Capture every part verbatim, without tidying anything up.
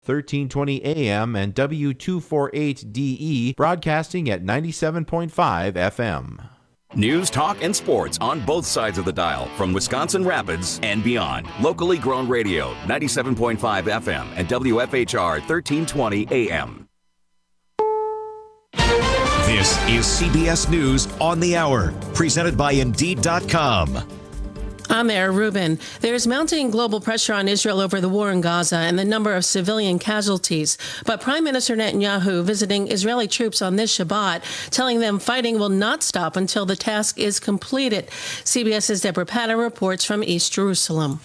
thirteen twenty A M and W two forty-eight D E, broadcasting at ninety-seven point five F M. News, talk, and sports on both sides of the dial from Wisconsin Rapids and beyond. Locally grown radio, ninety-seven point five F M and W F H R thirteen twenty A M. This is C B S News on the Hour, presented by Indeed dot com. I'm there, Ruben. There's mounting global pressure on Israel over the war in Gaza and the number of civilian casualties. But Prime Minister Netanyahu visiting Israeli troops on this Shabbat, telling them fighting will not stop until the task is completed. CBS's Deborah Patta reports from East Jerusalem.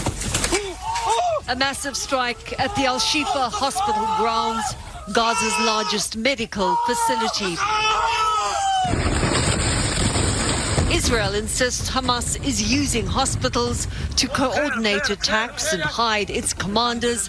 A massive strike at the Al-Shifa hospital grounds, Gaza's largest medical facility. Israel insists Hamas is using hospitals to coordinate attacks and hide its commanders,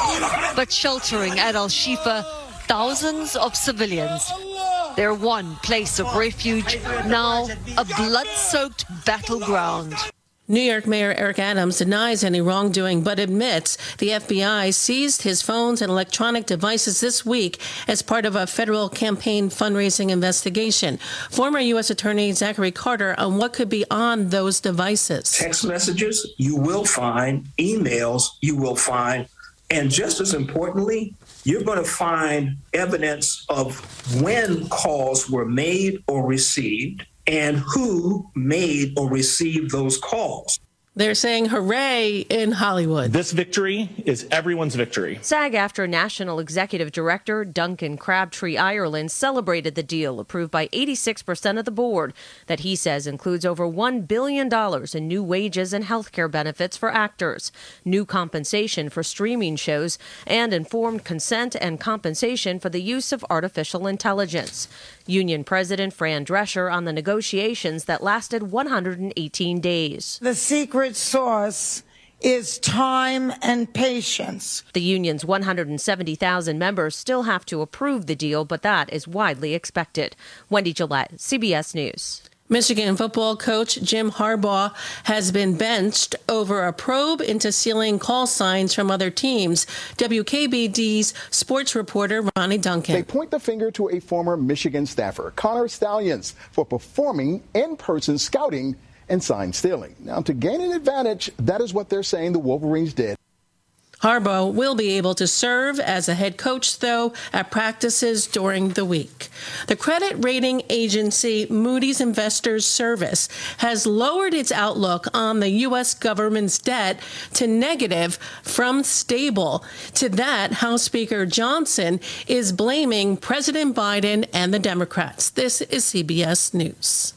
but sheltering at Al-Shifa thousands of civilians. Their one place of refuge, now a blood-soaked battleground. New York Mayor Eric Adams denies any wrongdoing, but admits the F B I seized his phones and electronic devices this week as part of a federal campaign fundraising investigation. Former U S Attorney Zachary Carter on what could be on those devices. Text messages, you will find. Emails, you will find. And just as importantly, you're going to find evidence of when calls were made or received, and who made or received those calls. They're saying hooray in Hollywood. This victory is everyone's victory. SAG-AFTRA National Executive Director Duncan Crabtree Ireland celebrated the deal approved by eighty-six percent of the board that he says includes over one billion dollars in new wages and health care benefits for actors, new compensation for streaming shows, and informed consent and compensation for the use of artificial intelligence. Union President Fran Drescher on the negotiations that lasted one hundred eighteen days. The secret sauce is time and patience. The union's one hundred seventy thousand members still have to approve the deal, but that is widely expected. Wendy Gillette, C B S News. Michigan football coach Jim Harbaugh has been benched over a probe into stealing call signs from other teams. W K B D's sports reporter Ronnie Duncan. They point the finger to a former Michigan staffer, Connor Stallions, for performing in-person scouting and sign stealing. Now, to gain an advantage, that is what they're saying the Wolverines did. Harbaugh will be able to serve as a head coach, though, at practices during the week. The credit rating agency Moody's Investors Service has lowered its outlook on the U S government's debt to negative from stable. To that, House Speaker Johnson is blaming President Biden and the Democrats. This is C B S News.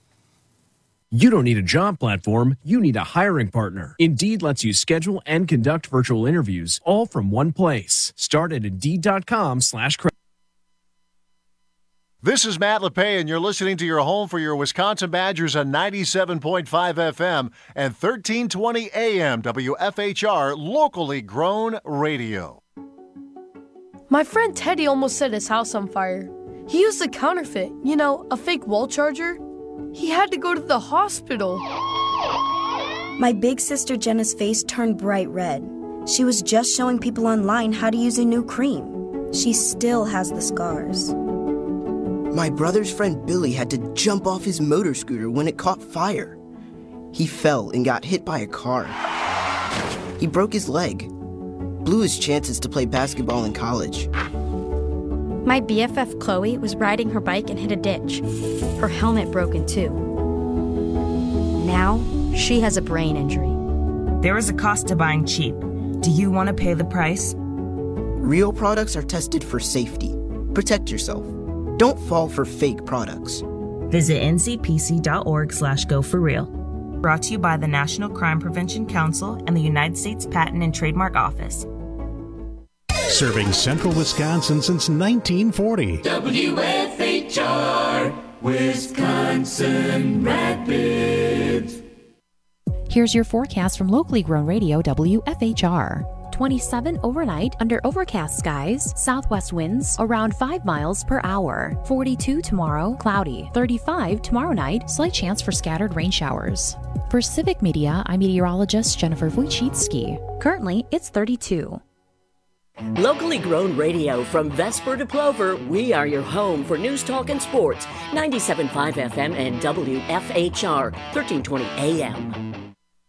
You don't need a job platform, you need a hiring partner. Indeed lets you schedule and conduct virtual interviews all from one place. Start at Indeed.com slash credit. This is Matt LePay, and you're listening to your home for your Wisconsin Badgers on ninety-seven point five F M and thirteen twenty A M W F H R, locally grown radio. My friend Teddy almost set his house on fire. He used a counterfeit, you know, a fake wall charger. He had to go to the hospital. My big sister Jenna's face turned bright red. She was just showing people online how to use a new cream. She still has the scars. My brother's friend Billy had to jump off his motor scooter when it caught fire. He fell and got hit by a car. He broke his leg, blew his chances to play basketball in college. My B F F Chloe was riding her bike and hit a ditch. Her helmet broke in two. Now, she has a brain injury. There is a cost to buying cheap. Do you want to pay the price? Real products are tested for safety. Protect yourself. Don't fall for fake products. Visit N C P C dot org slash go for real. Brought to you by the National Crime Prevention Council and the United States Patent and Trademark Office. Serving central Wisconsin since nineteen forty. W F H R, Wisconsin Rapids. Here's your forecast from locally grown radio W F H R. twenty-seven overnight under overcast skies, southwest winds around five miles per hour. forty-two tomorrow, cloudy. thirty-five tomorrow night, slight chance for scattered rain showers. For Civic Media, I'm meteorologist Jennifer Wojcicki. Currently, it's thirty-two. Locally grown radio from Vesper to Plover, we are your home for news, talk, and sports. ninety-seven point five F M and W F H R, thirteen twenty A M.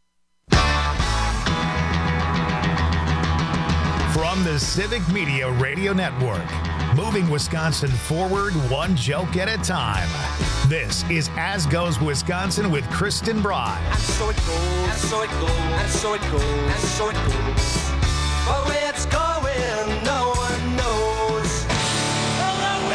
From the Civic Media Radio Network, moving Wisconsin forward one joke at a time. This is As Goes Wisconsin with Kristen Bry. And so it goes, and so it goes, and so it goes, and so it goes. But where it's going, no one knows. Hello,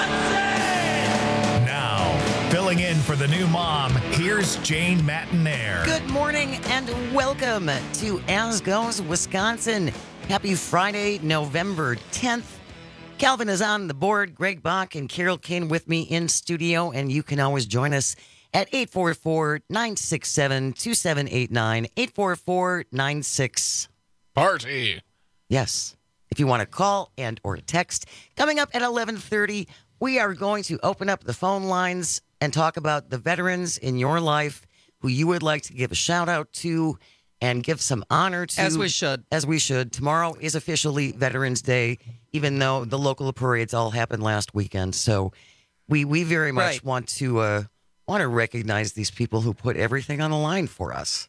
Wisconsin! Now, filling in for the new mom, here's Jane Matinaire. Good morning and welcome to As Goes Wisconsin. Happy Friday, November tenth. Calvin is on the board. Greg Bach and Carol Kane with me in studio, and you can always join us at eight four four, nine six seven, two seven eight nine, eight four four, nine six. Party. Yes. If you want to call and or text. Coming up at eleven thirty, we are going to open up the phone lines and talk about the veterans in your life who you would like to give a shout out to and give some honor to. As we should. As we should. Tomorrow is officially Veterans Day, even though the local parades all happened last weekend. So we we very much Right. want to uh, want to recognize these people who put everything on the line for us.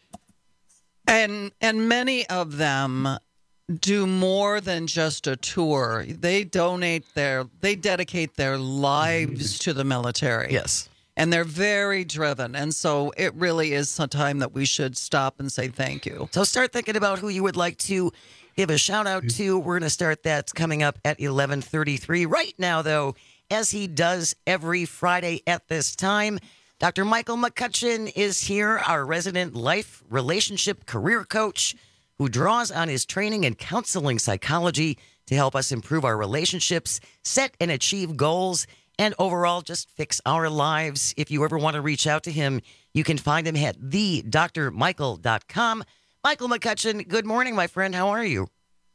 And and many of them do more than just a tour. They donate their, they dedicate their lives to the military. Yes. And they're very driven. And so it really is a time that we should stop and say thank you. So start thinking about who you would like to give a shout out to. We're going to start that coming up at eleven thirty-three. Right now, though, as he does every Friday at this time, Doctor Michael McCutcheon is here, our resident life, relationship, career coach, who draws on his training in counseling psychology to help us improve our relationships, set and achieve goals, and overall just fix our lives. If you ever want to reach out to him, you can find him at the dr michael dot com. Michael McCutcheon, good morning, my friend. How are you?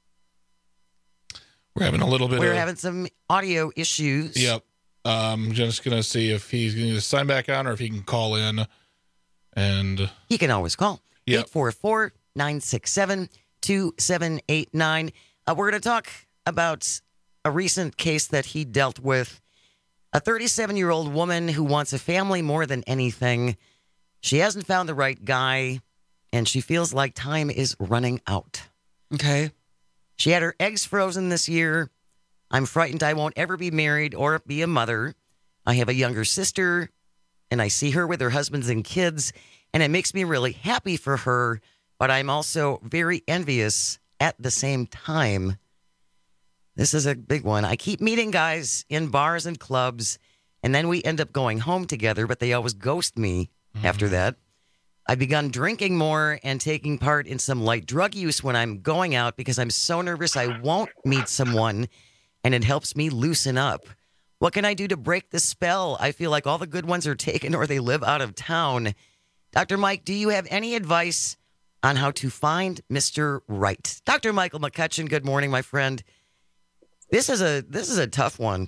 We're having a little bit We're of... having some audio issues. Yep. I'm just going to see if he's going to sign back on or if he can call in. And He can always call. Yep. eight four four, nine six seven, two seven eight nine. Uh, we're going to talk about a recent case that he dealt with. A thirty-seven-year-old woman who wants a family more than anything. She hasn't found the right guy, and she feels like time is running out. Okay. She had her eggs frozen this year. I'm frightened I won't ever be married or be a mother. I have a younger sister, and I see her with her husbands and kids, and it makes me really happy for her, but I'm also very envious at the same time. This is a big one. I keep meeting guys in bars and clubs, and then we end up going home together, but they always ghost me mm-hmm. after that. I've begun drinking more and taking part in some light drug use when I'm going out because I'm so nervous I won't meet someone, and it helps me loosen up. What can I do to break the spell? I feel like all the good ones are taken or they live out of town. Doctor Mike, do you have any advice on how to find Mister Right? Doctor Michael McCutcheon, good morning, my friend. This is a this is a tough one.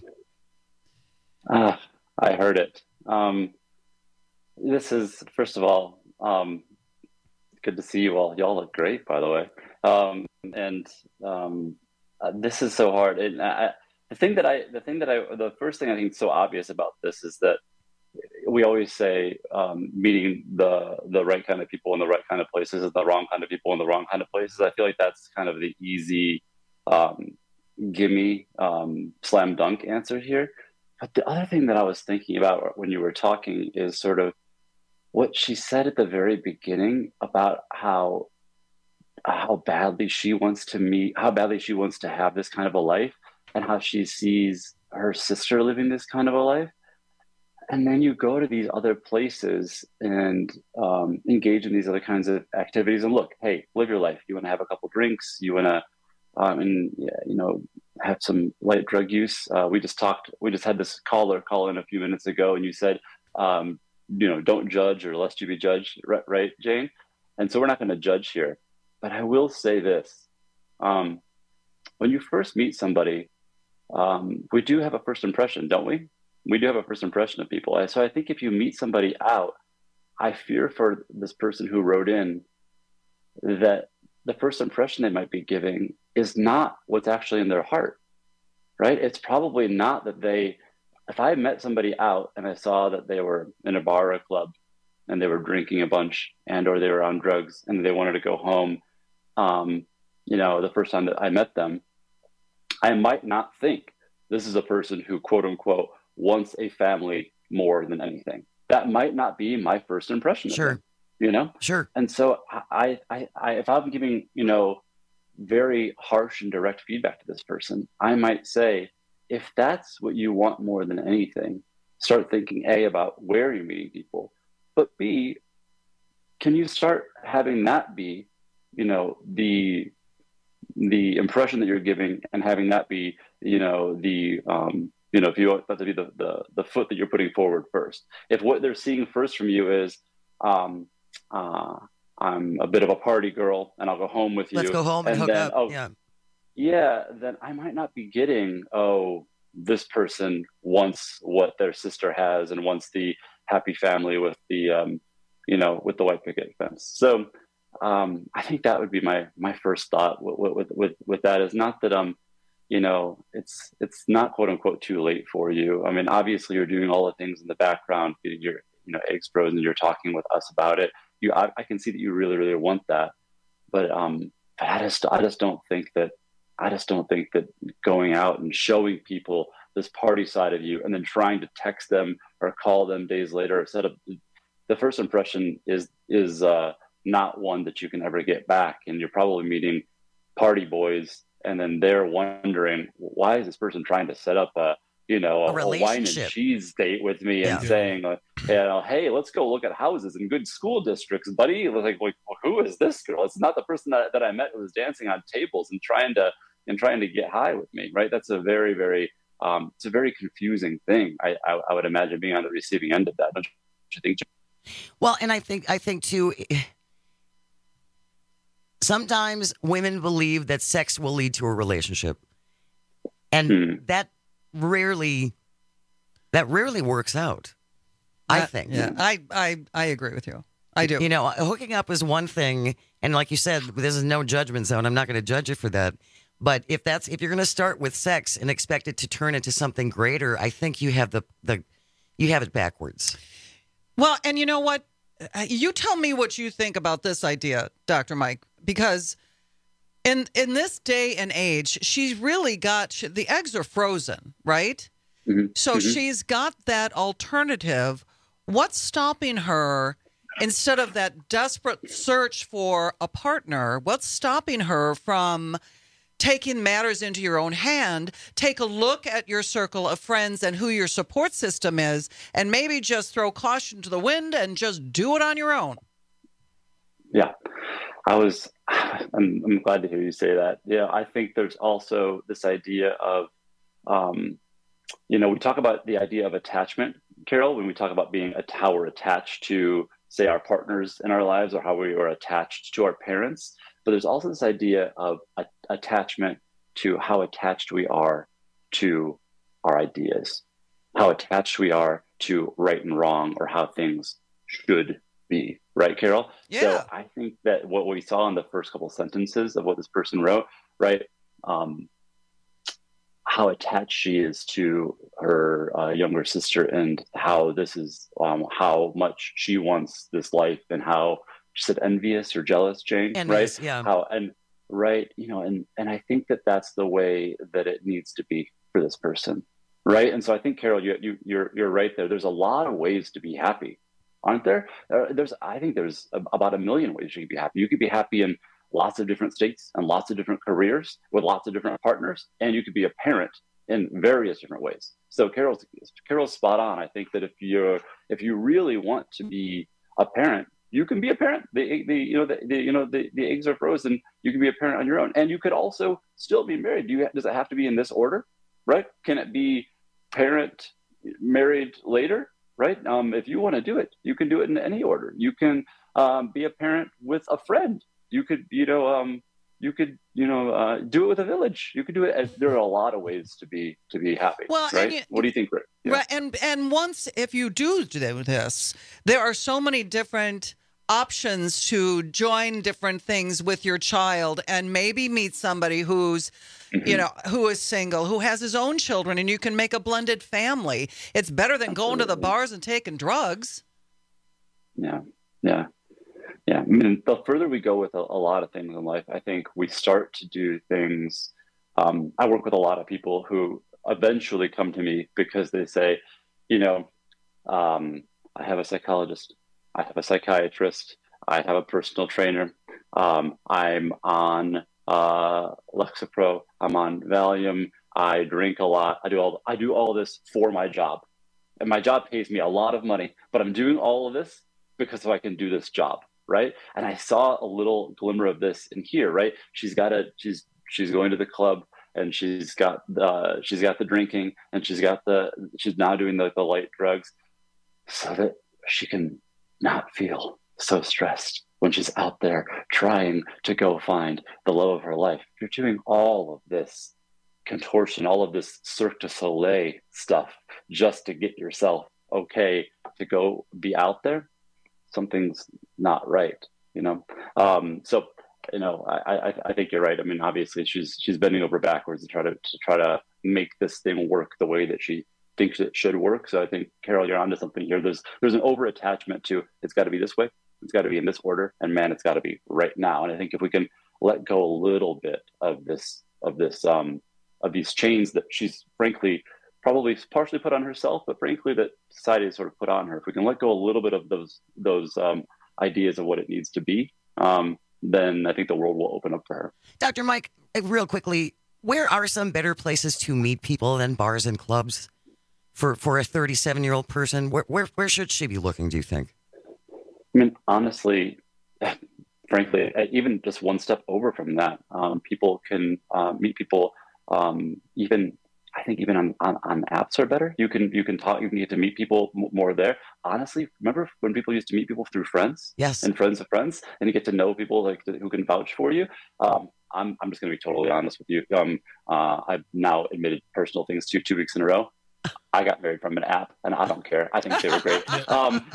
Ah, I heard it. Um, this is, first of all, um, good to see you all. Y'all look great, by the way. Um, and um, uh, this is so hard. And I, the thing that I, the thing that I, the first thing I think is so obvious about this is that we always say um, meeting the the right kind of people in the right kind of places and the wrong kind of people in the wrong kind of places. I feel like that's kind of the easy. Um, gimme um, slam dunk answer here. But the other thing that I was thinking about when you were talking is sort of what she said at the very beginning about how how badly she wants to meet, how badly she wants to have this kind of a life, and how she sees her sister living this kind of a life. And then you go to these other places and um, engage in these other kinds of activities. And look, hey, live your life. You want to have a couple drinks. You want to Um, and, you know, have some light drug use. Uh, we just talked, we just had this caller call in a few minutes ago, and you said, um, you know, don't judge or lest you be judged, right, right Jane? And so we're not going to judge here. But I will say this. Um, when you first meet somebody, um, we do have a first impression, don't we? We do have a first impression of people. So I think if you meet somebody out, I fear for this person who wrote in that the first impression they might be giving is not what's actually in their heart, right? It's probably not that they, if I met somebody out and I saw that they were in a bar or a club and they were drinking a bunch and or they were on drugs and they wanted to go home, um, you know, the first time that I met them, I might not think this is a person who, quote unquote, wants a family more than anything. That might not be my first impression of Sure. them, you know? Sure. And so I, I, I, if I'm giving, you know, very harsh and direct feedback to this person, I might say, if that's what you want more than anything, start thinking A, about where you're meeting people, but B, can you start having that be, you know, the the impression that you're giving, and having that be, you know, the um, you know, if you want that to be the, the the foot that you're putting forward first. If what they're seeing first from you is, um, uh, I'm a bit of a party girl, and I'll go home with you. Let's go home and, and hook then, up. Oh, yeah. yeah, then I might not be getting, oh, this person wants what their sister has and wants the happy family with the, um, you know, with the white picket fence. So um, I think that would be my my first thought with with with, with that is not that um, you know, it's it's not quote unquote too late for you. I mean, obviously you're doing all the things in the background, getting your, you know, eggs frozen, you're talking with us about it. You, I, I can see that you really, really want that, but um, but I just I just don't think that. I just don't think that going out and showing people this party side of you and then trying to text them or call them days later, instead of the first impression is, is uh, not one that you can ever get back. And you're probably meeting party boys, and then they're wondering, why is this person trying to set up a, you know, a, A a wine and relationship. cheese date with me and Yeah. saying, uh, you know, hey, let's go look at houses in good school districts, buddy. It was like, like, well, who is this girl? It's not the person that, that I met who was dancing on tables and trying to and trying to get high with me, right? That's a very, very, um, it's a very confusing thing. I, I, I would imagine being on the receiving end of that. Don't you think? Well, and I think I think too. Sometimes women believe that sex will lead to a relationship, and Hmm. that rarely that rarely works out. I That- think. Yeah, I, I, I agree with you. I do. You know, hooking up is one thing, and like you said, this is no judgment zone. I'm not going to judge you for that. But if that's if you're going to start with sex and expect it to turn into something greater, I think you have the the you have it backwards. Well, and you know what? Uh, You tell me what you think about this idea, Doctor Mike, because in in this day and age, she's really got she, the eggs are frozen, right? Mm-hmm. So Mm-hmm. she's got that alternative. What's stopping her? Instead of that desperate search for a partner, what's stopping her from taking matters into your own hand? Take a look at your circle of friends and who your support system is, and maybe just throw caution to the wind and just do it on your own. Yeah, I was, I'm, I'm glad to hear you say that. Yeah, I think there's also this idea of, um, you know, we talk about the idea of attachment, Carol, when we talk about being a how we're attached to, say, our partners in our lives, or how we are attached to our parents. But there's also this idea of a, attachment to how attached we are to our ideas, how attached we are to right and wrong, or how things should be. Right, Carol? Yeah. So I think that what we saw in the first couple sentences of what this person wrote, right, um, how attached she is to her uh, younger sister, and how this is, um, how much she wants this life, and how she said envious or jealous, Jane, Envious, right? yeah. How, and right, you know, and, and I think that that's the way that it needs to be for this person. Right. And so I think, Carol, you, you, you're, you're right there. There's a lot of ways to be happy, aren't there? Uh, there's, I think there's a, about a million ways you can be happy. You could be happy in lots of different states and lots of different careers with lots of different partners, and you could be a parent in various different ways. So Carol's, Carol's spot on. I think that if you're, if you really want to be a parent, you can be a parent. The, the you know the, the you know the, the eggs are frozen. You can be a parent on your own, and you could also still be married. Do you does it have to be in this order, right? Can it be parent, married later, right? Um, if you want to do it, you can do it in any order. You can um, be a parent with a friend. You could you know um, you could you know uh, do it with a village. You could do it. There are a lot of ways to be to be happy. Well, right? and you- What do you think, Rick? Yeah. Right, and and once if you do do this, there are so many different options to join different things with your child and maybe meet somebody who's, mm-hmm. you know, who is single, who has his own children, and you can make a blended family. It's better than Absolutely. going to the bars and taking drugs. Yeah, yeah, yeah. I mean, the further we go with a, a lot of things in life, I think we start to do things. Um, I work with a lot of people who eventually come to me because they say, you know, um, I have a psychologist, I have a psychiatrist, I have a personal trainer, um, I'm on uh, Lexapro, I'm on Valium, I drink a lot, I do all I do all this for my job, and my job pays me a lot of money, but I'm doing all of this because if I can do this job, right? And I saw a little glimmer of this in here, right? She's got a she's she's going to the club, and she's got the she's got the drinking, and she's got the she's now doing the, the light drugs, so that she can not feel so stressed when she's out there trying to go find the love of her life. If you're doing all of this contortion, all of this Cirque du Soleil stuff just to get yourself okay to go be out there, something's not right, you know? Um, so, you know, I, I, I think you're right. I mean, obviously she's, she's bending over backwards to try to, to try to make this thing work the way that she thinks it should work. So I think, Carol, you're onto something here. There's, there's an over attachment to, it's got to be this way. It's got to be in this order, and man, it's got to be right now. And I think if we can let go a little bit of this, of this, um, of these chains that she's frankly probably partially put on herself, but frankly that society has sort of put on her. If we can let go a little bit of those those um, ideas of what it needs to be, um, then I think the world will open up for her. Doctor Mike, real quickly, where are some better places to meet people than bars and clubs for for a thirty-seven-year-old person? Where where where should she be looking, do you think? I mean, honestly, frankly, even just one step over from that, um, people can uh, meet people. Um, even I think even on, on, on apps are better. You can you can talk. You can get to meet people m- more there. Honestly, remember when people used to meet people through friends? Yes. And friends of friends, and you get to know people like who can vouch for you. Um, I'm I'm just going to be totally honest with you. Um, uh, I've now admitted personal things to two weeks in a row. I got married from an app, and I don't care. I think they were great. Um,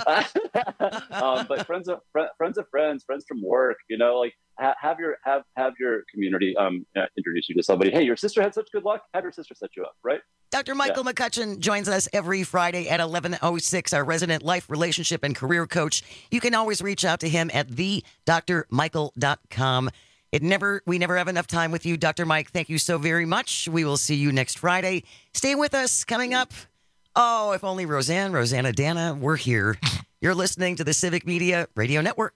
um, but friends of fr- friends of friends, friends from work, you know, like ha- have your have have your community um, uh, introduce you to somebody. Hey, your sister had such good luck. Have your sister set you up, right? Doctor Michael yeah. McCutcheon joins us every Friday at eleven oh six, our resident life, relationship, and career coach. You can always reach out to him at the dr michael dot com. It never, we never have enough time with you, Doctor Mike. Thank you so very much. We will see you next Friday. Stay with us. Coming up, oh, if only Roseanne, Rosanna, Dana were here. You're listening to the Civic Media Radio Network.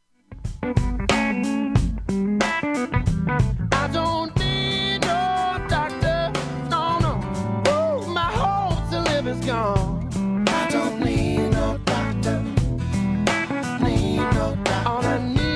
I don't need no doctor, no, no. Ooh, my hope to live is gone. I don't need no doctor, need no doctor. All I need.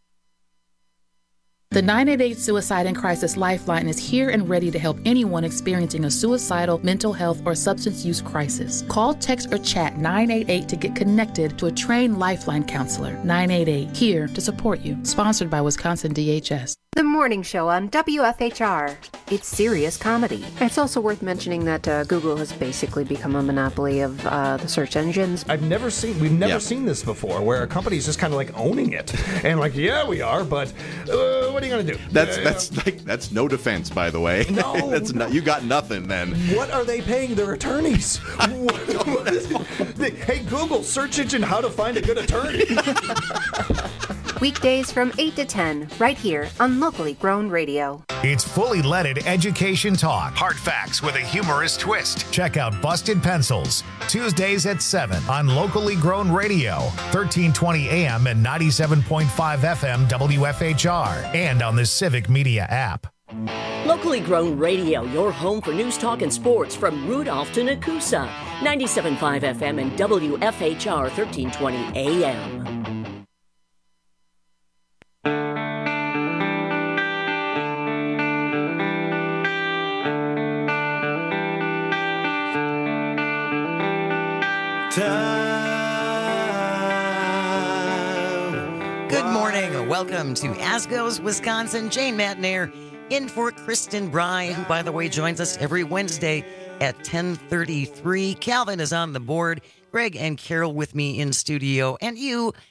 The nine eight eight Suicide and Crisis Lifeline is here and ready to help anyone experiencing a suicidal, mental health, or substance use crisis. Call, text, or chat nine eight eight to get connected to a trained Lifeline counselor. nine eight eight, here to support you. Sponsored by Wisconsin D H S. The morning show on W F H R. It's serious comedy. It's also worth mentioning that uh, Google has basically become a monopoly of uh, the search engines. I've never seen, we've never yeah. seen this before, where a company's just kind of like owning it. And like, yeah, we are, but uh, what are you going to do? That's uh, that's like that's no defense, by the way. No. that's not, you got nothing then. What are they paying their attorneys? what, what is it? Hey, Google, search engine, how to find a good attorney. Weekdays from eight to ten, right here on Locally Grown Radio. It's fully leaded education talk. Hard facts with a humorous twist. Check out Busted Pencils, Tuesdays at seven on Locally Grown Radio, thirteen twenty A M and ninety-seven point five F M W F H R, and on the Civic Media app. Locally Grown Radio, your home for news, talk, and sports from Rudolph to Nakusa, ninety-seven point five F M and W F H R, thirteen twenty A M. Good morning. Welcome to As Goes Wisconsin. Jane Matnair in for Kristen Bry, who, by the way, joins us every Wednesday at ten thirty-three. Calvin is on the board. Greg and Carol with me in studio. And you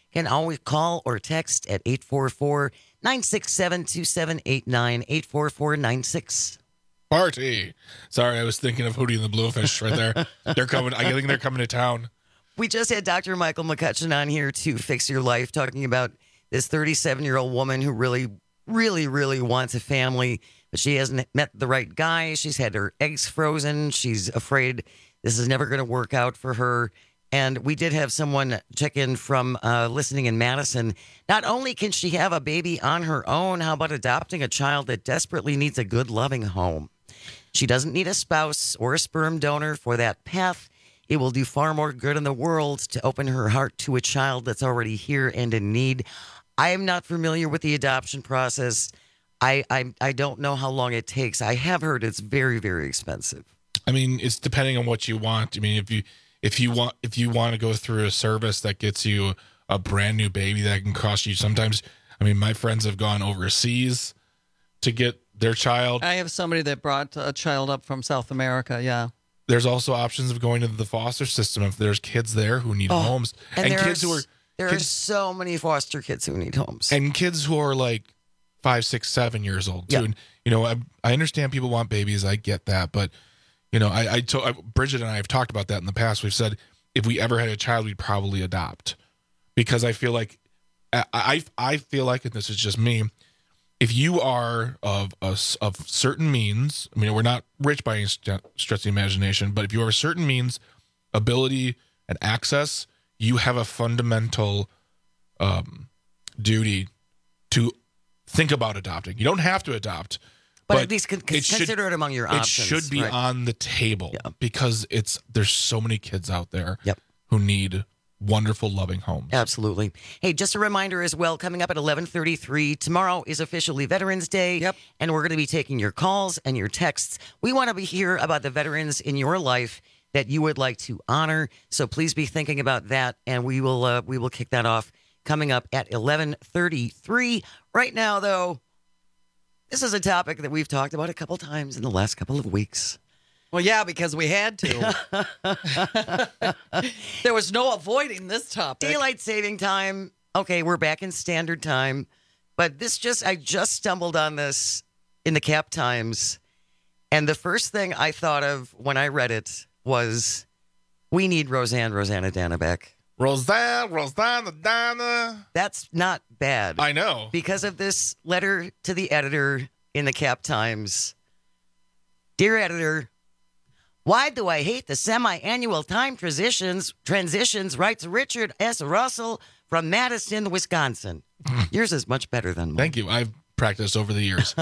can always call or text at eight four four, nine six seven, two seven eight nine, eight four four nine six. Party. Sorry, I was thinking of Hootie and the Blowfish right there. They're coming. I think they're coming to town. We just had Doctor Michael McCutcheon on here to Fix Your Life, talking about this thirty-seven-year-old woman who really, really, really wants a family, but she hasn't met the right guy. She's had her eggs frozen. She's afraid this is never going to work out for her. And we did have someone check in from uh, listening in Madison. Not only can she have a baby on her own, how about adopting a child that desperately needs a good, loving home? She doesn't need a spouse or a sperm donor for that path. It will do far more good in the world to open her heart to a child that's already here and in need. I am not familiar with the adoption process. I, I I don't know how long it takes. I have heard it's very, very expensive. I mean, it's depending on what you want. I mean, if you if you want if you want to go through a service that gets you a brand new baby, that can cost you sometimes. I mean, my friends have gone overseas to get their child. I have somebody that brought a child up from South America. Yeah. There's also options of going to the foster system if there's kids there who need Oh, homes and and there kids are, who are there kids, are so many foster kids who need homes. and kids who are like five, six, seven years old too. Yeah. And, you know, I, I understand people want babies. I get that, but you know, I, I told I, Bridget and I have talked about that in the past. We've said if we ever had a child, we'd probably adopt, because I feel like I I, I feel like, and this is just me, if you are of a, of certain means, I mean, we're not rich by any st- stretch of the imagination, but if you have a certain means, ability, and access, you have a fundamental um, duty to think about adopting. You don't have to adopt, But, but at least con- it should- consider it among your it options. should be right? on the table because it's there's so many kids out there Yep. who need wonderful, loving homes. Absolutely. Hey, just a reminder as well, coming up at eleven thirty-three, tomorrow is officially Veterans Day. Yep. And we're going to be taking your calls and your texts. We want to be hear about the veterans in your life that you would like to honor. So please be thinking about that, and we will uh, we will kick that off coming up at eleven thirty-three. Right now, though, this is a topic that we've talked about a couple times in the last couple of weeks. Well, yeah, because we had to. There was no avoiding this topic. Daylight saving time. Okay, we're back in standard time. But this just, I just stumbled on this in the Cap Times. And the first thing I thought of when I read it was, we need Roseanne, Rosanna Dana back. Roseanne, Rosanna Dana. That's not bad. I know. Because of this letter to the editor in the Cap Times. Dear editor, why do I hate the semi-annual time transitions, transitions, writes Richard S. Russell from Madison, Wisconsin. Yours is much better than mine. Thank you. I've practiced over the years.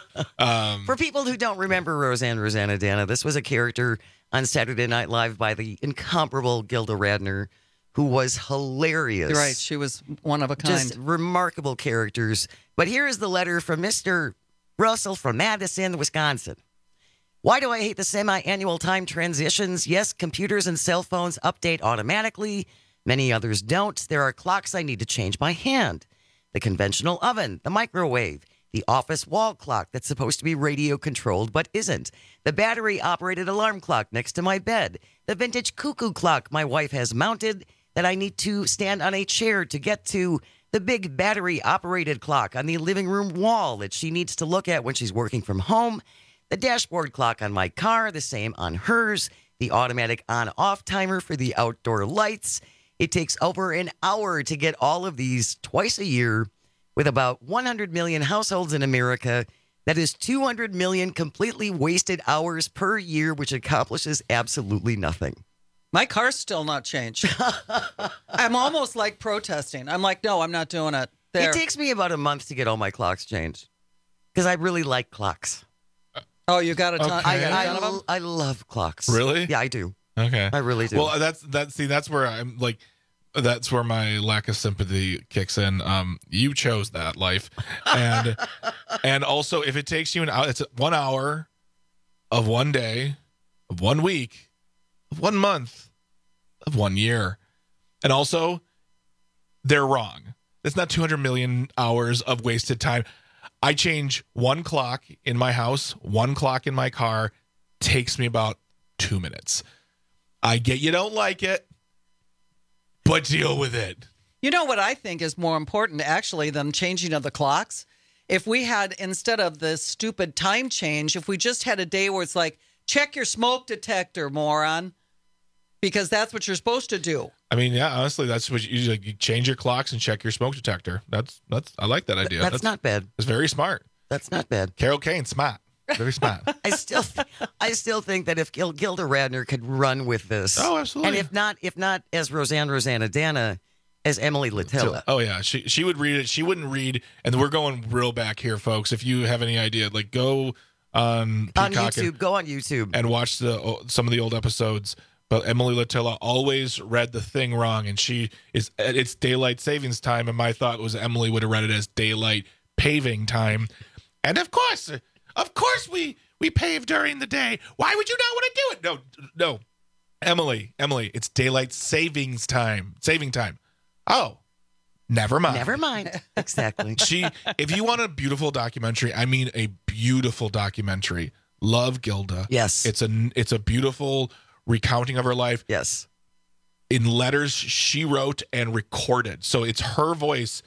um, For people who don't remember Roseanne Rosanna Dana, this was a character on Saturday Night Live by the incomparable Gilda Radner, who was hilarious. You're right. She was one of a kind. Just remarkable characters. But here is the letter from Mister Russell from Madison, Wisconsin. Why do I hate the semi-annual time transitions? Yes, computers and cell phones update automatically. Many others don't. There are clocks I need to change by hand. The conventional oven, the microwave, the office wall clock that's supposed to be radio controlled but isn't, the battery-operated alarm clock next to my bed, the vintage cuckoo clock my wife has mounted that I need to stand on a chair to get to, the big battery-operated clock on the living room wall that she needs to look at when she's working from home, the dashboard clock on my car, the same on hers, the automatic on-off timer for the outdoor lights. It takes over an hour to get all of these twice a year. With about one hundred million households in America, that is two hundred million completely wasted hours per year, which accomplishes absolutely nothing. My car's still not changed. I'm almost like protesting. I'm like, no, I'm not doing it. There. It takes me about a month to get all my clocks changed because I really like clocks. Oh, you got a ton, Okay. I, you got a I, ton of them? I love clocks. Really? Yeah, I do. Okay. I really do. Well, that's that's see, that's where I'm like, that's where my lack of sympathy kicks in. Um, you chose that life, and and also if it takes you an hour, it's one hour of one day, of one week, of one month, of one year, and also they're wrong. It's not two hundred million hours of wasted time. I change one clock in my house, one clock in my car, takes me about two minutes. I get you don't like it, but deal with it. You know what I think is more important, actually, than changing of the clocks? If we had, instead of this stupid time change, if we just had a day where it's like, check your smoke detector, moron, because that's what you're supposed to do. I mean, yeah, honestly, that's what you, you change your clocks and check your smoke detector. That's that's I like that idea. That's, that's not bad. It's very smart. That's not bad. Carol Kane, smart. Very smart. I still, I still think that if Gil, Gilda Radner could run with this, oh, absolutely, and if not, if not as Roseanne Rosanna Dana, as Emily Litella. Oh yeah, she she would read it. She wouldn't read, and we're going real back here, folks. If you have any idea, like go on on Peacock YouTube, and, go on YouTube and watch the some of the old episodes. But Emily Litella always read the thing wrong, and she is it's daylight savings time, and my thought was Emily would have read it as daylight paving time, and of course, of course we we pave during the day. Why would you not want to do it? No, no, Emily, Emily, it's daylight savings time, saving time. Oh, never mind. Never mind. Exactly. She, if you want a beautiful documentary, I mean a beautiful documentary. Love Gilda. Yes, it's a it's a beautiful recounting of her life. Yes, in letters she wrote and recorded, so it's her voice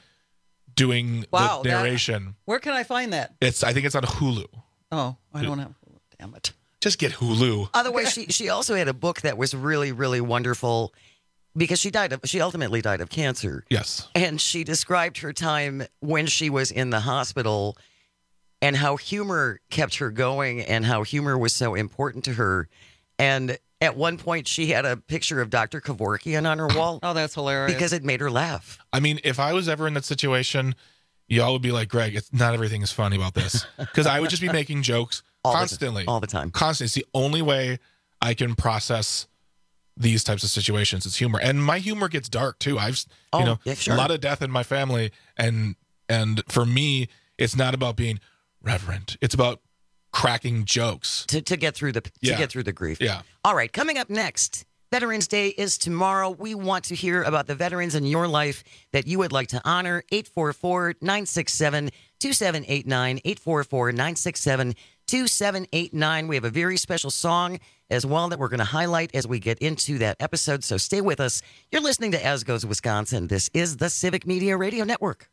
doing wow, the narration. That, where can I find that? It's I think it's on Hulu. Oh, I don't have Hulu. Damn it. Just get Hulu. Otherwise, she she also had a book that was really really wonderful. Because she died of, she ultimately died of cancer. Yes. And she described her time when she was in the hospital and how humor kept her going and how humor was so important to her. And at one point, she had a picture of Doctor Kevorkian on her wall. Oh, that's hilarious. Because it made her laugh. I mean, if I was ever in that situation, y'all would be like, Greg, it's not everything is funny about this. Because I would just be making jokes all constantly. The all the time. Constantly. It's the only way I can process these types of situations. It's humor, and my humor gets dark too. I've oh, you know yeah, sure. a lot of death in my family, and and for me, it's not about being reverent. It's about cracking jokes to to get through the to yeah. get through the grief. Yeah. All right, coming up next, Veterans Day is tomorrow. We want to hear about the veterans in your life that you would like to honor. eight four four, nine six seven, two seven eight nine, eight four four, nine six seven, two seven eight nine. We have a very special song as well that we're going to highlight as we get into that episode. So stay with us. You're listening to As Goes Wisconsin. This is the Civic Media Radio Network.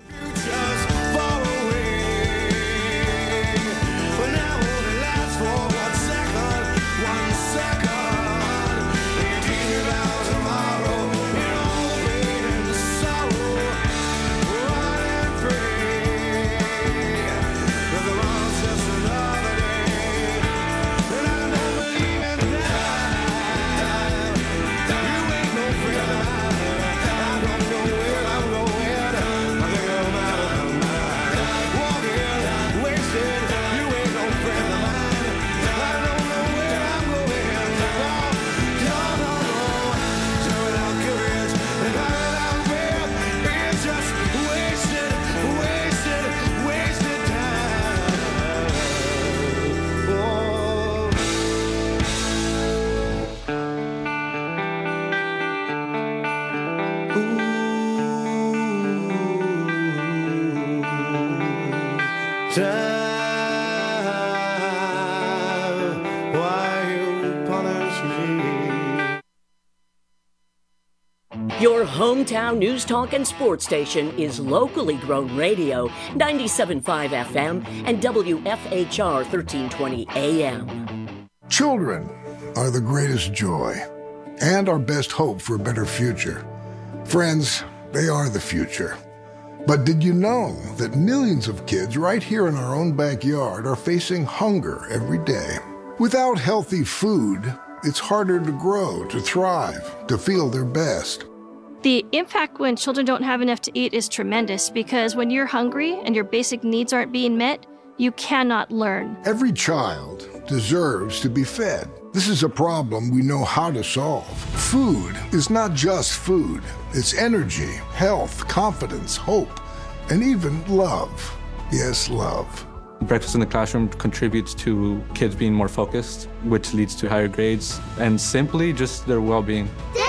Your hometown news, talk, and sports station is locally grown radio, ninety-seven point five F M and W F H R thirteen twenty A M. Children are the greatest joy and our best hope for a better future. Friends, they are the future. But did you know that millions of kids right here in our own backyard are facing hunger every day? Without healthy food, it's harder to grow, to thrive, to feel their best. The impact when children don't have enough to eat is tremendous because when you're hungry and your basic needs aren't being met, you cannot learn. Every child deserves to be fed. This is a problem we know how to solve. Food is not just food. It's energy, health, confidence, hope, and even love. Yes, love. Breakfast in the classroom contributes to kids being more focused, which leads to higher grades, and simply just their well-being.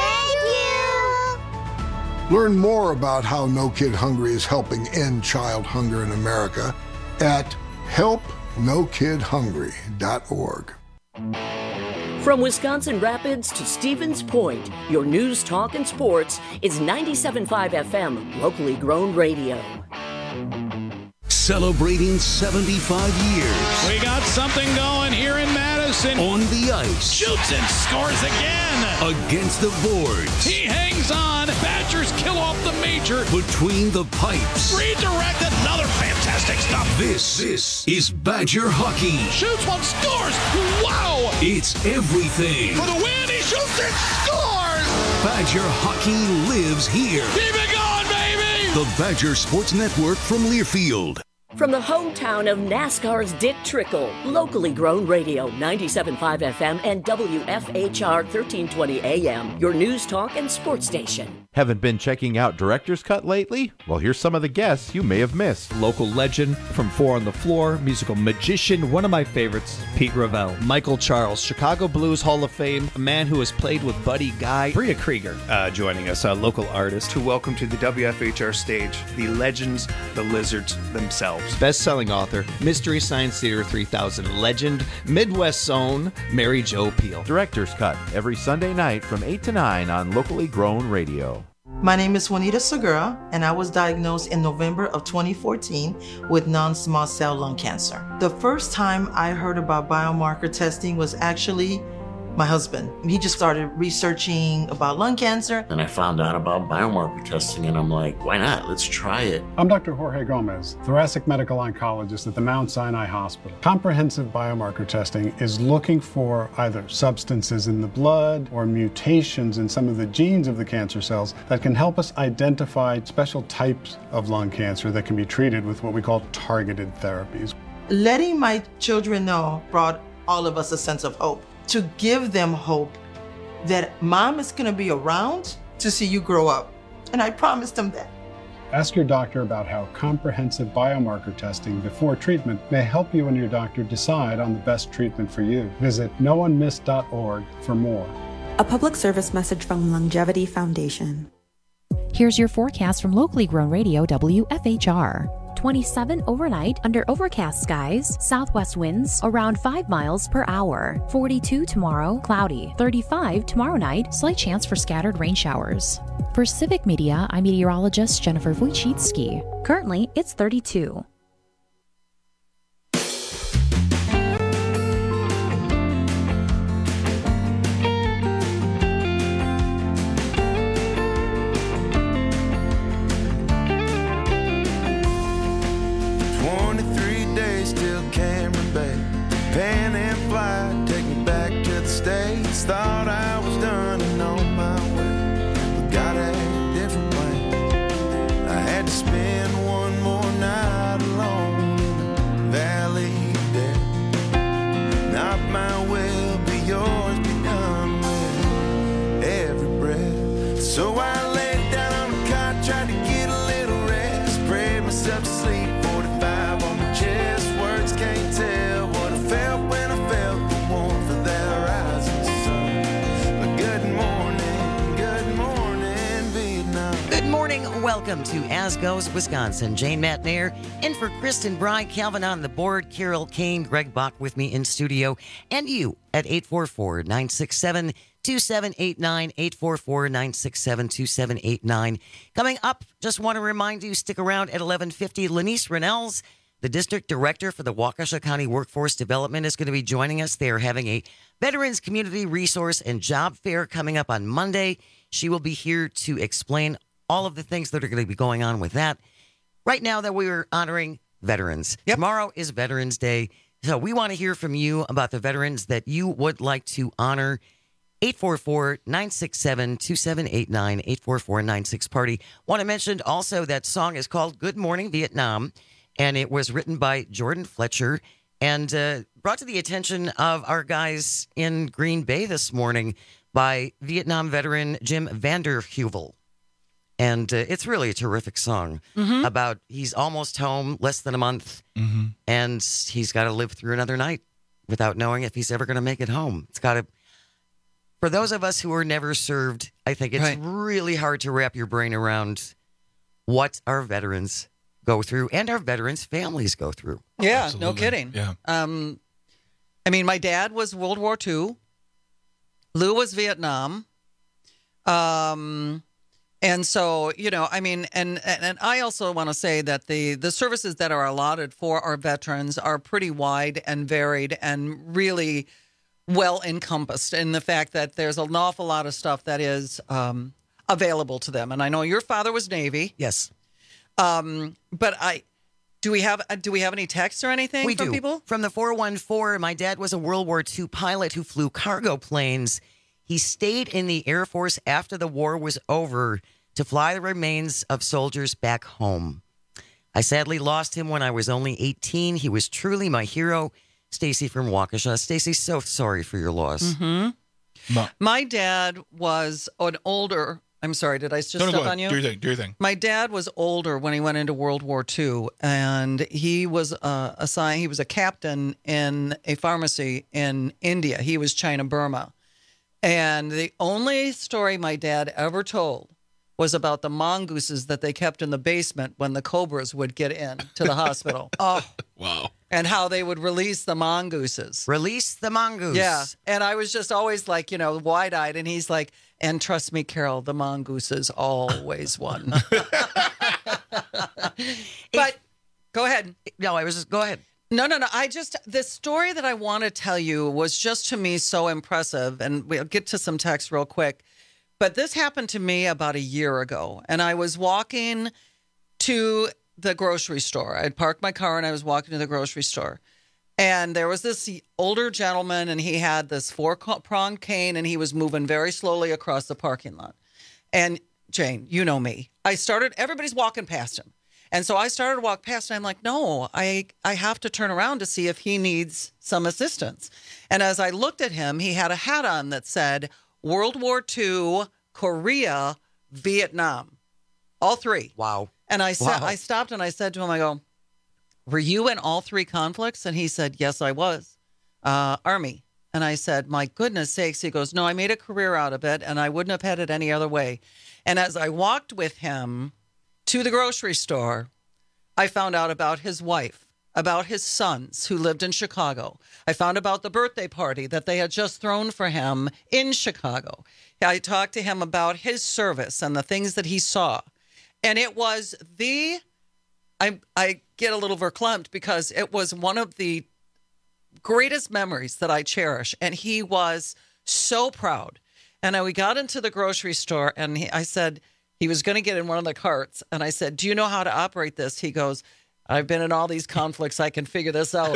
Learn more about how No Kid Hungry is helping end child hunger in America at help no kid hungry dot org. From Wisconsin Rapids to Stevens Point, your news, talk, and sports is ninety-seven point five F M, locally grown radio. Celebrating seventy-five years. We got something going here in Madison. On the ice. Shoots and scores again. Against the boards. He hangs on. Badgers kill off the major. Between the pipes. Redirected. Another fantastic stop. This, this is Badger hockey. Shoots one, scores. Wow. It's everything. For the win, he shoots and scores. Badger hockey lives here. Keep it going, baby. The Badger Sports Network from Learfield. From the hometown of NASCAR's Dick Trickle, locally grown radio, ninety-seven point five F M and W F H R thirteen twenty A M, your news, talk, and sports station. Haven't been checking out Director's Cut lately? Well, here's some of the guests you may have missed. Local legend from Four on the Floor, musical magician, one of my favorites, Pete Ravel. Michael Charles, Chicago Blues Hall of Fame, a man who has played with Buddy Guy. Bria Krieger uh, joining us, a local artist. To welcome to the W F H R stage, the legends, the lizards themselves. Best-selling author, Mystery Science Theater three thousand legend, Midwest's own Mary Jo Peel. Director's Cut, every Sunday night from eight to nine on locally grown radio. My name is Juanita Segura, and I was diagnosed in November of twenty fourteen with non-small cell lung cancer. The first time I heard about biomarker testing was actually my husband. He just started researching about lung cancer. And I found out about biomarker testing, and I'm like, why not? Let's try it. I'm Doctor Jorge Gomez, thoracic medical oncologist at the Mount Sinai Hospital. Comprehensive biomarker testing is looking for either substances in the blood or mutations in some of the genes of the cancer cells that can help us identify special types of lung cancer that can be treated with what we call targeted therapies. Letting my children know brought all of us a sense of hope. To give them hope that mom is going to be around to see you grow up. And I promised them that. Ask your doctor about how comprehensive biomarker testing before treatment may help you and your doctor decide on the best treatment for you. Visit no one missed dot org for more. A public service message from Longevity Foundation. Here's your forecast from locally grown radio W F H R. twenty-seven overnight under overcast skies, southwest winds around five miles per hour. forty-two tomorrow, cloudy. thirty-five tomorrow night, slight chance for scattered rain showers. For Civic Media, I'm meteorologist Jennifer Wojcicki. Currently, it's thirty-two. Pan and fly, take me back to the States. Thought I was done and on my way, but got a different plan. I had to spend one more night alone in the valley of death. Not my will, be yours, be done with every breath. So I laid down on the cot, tried to get a little rest, prayed myself to sleep. forty-five on my chest, words can't tell. Felt when I felt the warmth of that rising sun. But good morning, good morning, Vietnam. Good morning, welcome to As Goes Wisconsin. Jane Matnair in for Kristen Bry, Calvin on the board, Carol Kane, Greg Bach with me in studio, and you at eight four four, nine six seven, two seven eight nine, eight four four, nine six seven, two seven eight nine. Coming up, just want to remind you, stick around at eleven fifty, Lanice Rennells, the district director for the Waukesha County Workforce Development, is going to be joining us. They are having a Veterans Community Resource and Job Fair coming up on Monday. She will be here to explain all of the things that are going to be going on with that. Right now that we are honoring veterans. Yep. Tomorrow is Veterans Day. So we want to hear from you about the veterans that you would like to honor. eight four four, nine six seven, two seven eight nine, eight four four, nine six party. Want to mention also that song is called Good Morning Vietnam. And it was written by Jordan Fletcher and uh, brought to the attention of our guys in Green Bay this morning by Vietnam veteran Jim Vanderheuvel. And uh, it's really a terrific song mm-hmm. about he's almost home, less than a month, mm-hmm. and he's got to live through another night without knowing if he's ever going to make it home. It's got to, for those of us who are never served, I think it's right. really hard to wrap your brain around what our veterans go through and our veterans' families go through. Yeah, Absolutely. No kidding. Yeah. Um, I mean, my dad was World War Two, Lou was Vietnam. Um, and so, you know, I mean, and, and, and I also want to say that the, the services that are allotted for our veterans are pretty wide and varied and really well encompassed in the fact that there's an awful lot of stuff that is um, available to them. And I know your father was Navy. Yes. Um, but I, do we have, do we have any texts or anything we from do. people? From the four one four, my dad was a World War Two pilot who flew cargo planes. He stayed in the Air Force after the war was over to fly the remains of soldiers back home. I sadly lost him when I was only eighteen. He was truly my hero. Stacy from Waukesha. Stacy, so sorry for your loss. Mm-hmm. No. My dad was an older. I'm sorry, did I just No, no, step go ahead. on you? Do your thing. Do your thing. My dad was older when he went into World War Two, and he was uh, assigned. He was a captain in a pharmacy in India. He was China Burma, and the only story my dad ever told was about the mongooses that they kept in the basement when the cobras would get in to the hospital. Oh, wow! And how they would release the mongooses. Release the mongoose. Yeah, and I was just always like, you know, wide-eyed, and he's like, and trust me, Carol, the mongooses always won. But go ahead. No, I was just, go ahead. No, no, no. I just, the story that I want to tell you was just to me so impressive, and we'll get to some text real quick. But this happened to me about a year ago, and I was walking to the grocery store. I'd parked my car and I was walking to the grocery store. And there was this older gentleman, and he had this four-pronged cane, and he was moving very slowly across the parking lot. And Jane, you know me. I started, everybody's walking past him. And so I started to walk past, and I'm like, no, I, I have to turn around to see if he needs some assistance. And as I looked at him, he had a hat on that said World War Two, Korea, Vietnam. All three. Wow. And I said, Wow. I stopped and I said to him, I go, were you in all three conflicts? And he said, yes, I was. Uh, Army. And I said, my goodness sakes. He goes, no, I made a career out of it, and I wouldn't have had it any other way. And as I walked with him to the grocery store, I found out about his wife, about his sons who lived in Chicago. I found about the birthday party that they had just thrown for him in Chicago. I talked to him about his service and the things that he saw. And it was the... I, I get a little verklempt because it was one of the greatest memories that I cherish. And he was so proud. And I, we got into the grocery store, and he, I said, he was going to get in one of the carts. And I said, do you know how to operate this? He goes, I've been in all these conflicts. I can figure this out.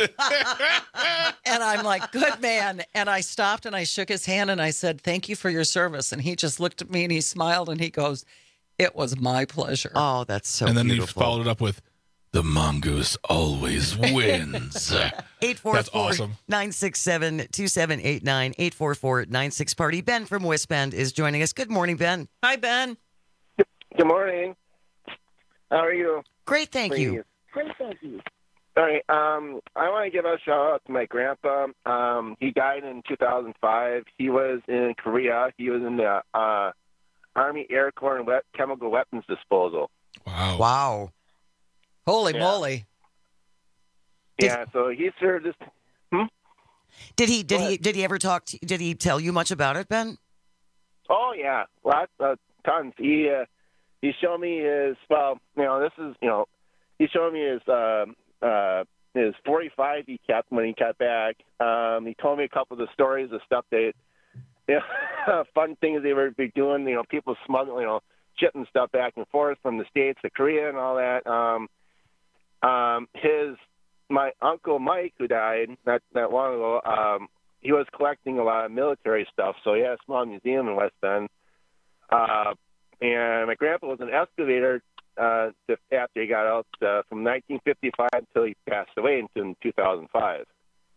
And I'm like, good man. And I stopped and I shook his hand and I said, thank you for your service. And he just looked at me and he smiled and he goes, it was my pleasure. Oh, that's so And then beautiful. he followed it up with, the mongoose always wins. eight four That's four, awesome. nine six seven, two seven eight nine, eight four four, nine six party. Ben from West Bend is joining us. Good morning, Ben. Hi, Ben. Good morning. How are you? Great, thank Please. you. Great, thank you. All right. Um, I want to give a shout out to my grandpa. Um, he died in two thousand five. He was in Korea. He was in the uh, Army Air Corps and we- Chemical Weapons Disposal. Wow. Wow. Holy Yeah. moly. Yeah, so he served this. Hmm? Did he did he did he ever talk to did he tell you much about it, Ben? Oh yeah, lots, uh, tons. He uh, he showed me his well, you know, this is you know, he showed me his uh, uh, his forty-five he kept when he got back. Um, he told me a couple of the stories of stuff they, you know, fun things they were be doing. You know, people smuggling, you know, shipping stuff back and forth from the States to Korea and all that. Um, um, his my uncle Mike, who died not that long ago, um, he was collecting a lot of military stuff, so he had a small museum in West Bend. Uh, and my grandpa was an excavator uh, just after he got out uh, from nineteen fifty-five until he passed away in two thousand five.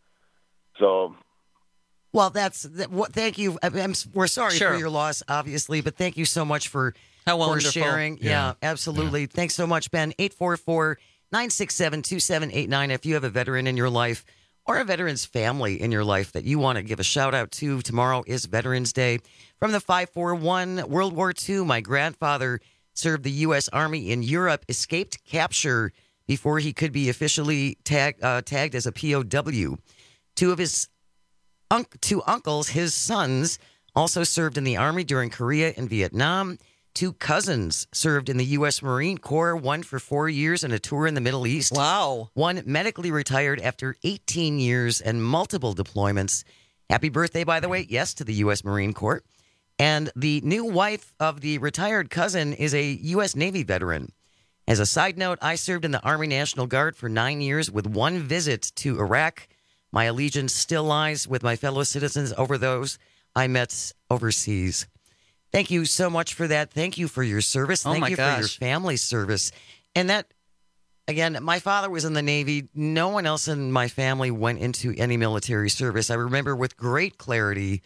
So, well, that's that, what. Thank you. I, I'm, we're sorry Sure. for your loss, obviously, but thank you so much for How for wonderful. sharing. Yeah, Yeah. absolutely. Thanks so much, Ben. eight four four, nine six seven, two seven eight nine. If you have a veteran in your life or a veteran's family in your life that you want to give a shout out to, tomorrow is Veterans Day. From the five four one, World War Two, my grandfather served the U S Army in Europe, escaped capture before he could be officially tag, uh, tagged as a P O W. Two of his un- two uncles, his sons, Also served in the Army during Korea and Vietnam. Two cousins served in the U S Marine Corps, one for four years and a tour in the Middle East. Wow. One medically retired after eighteen years and multiple deployments. Happy birthday, by the way, yes, to the U S Marine Corps. And the new wife of the retired cousin is a U S Navy veteran. As a side note, I served in the Army National Guard for nine years with one visit to Iraq. My allegiance still lies with my fellow citizens over those I met overseas. Thank you so much for that. Thank you for your service. Oh Thank my you gosh. for your family's service. And that, again, my father was in the Navy. No one else in my family went into any military service. I remember with great clarity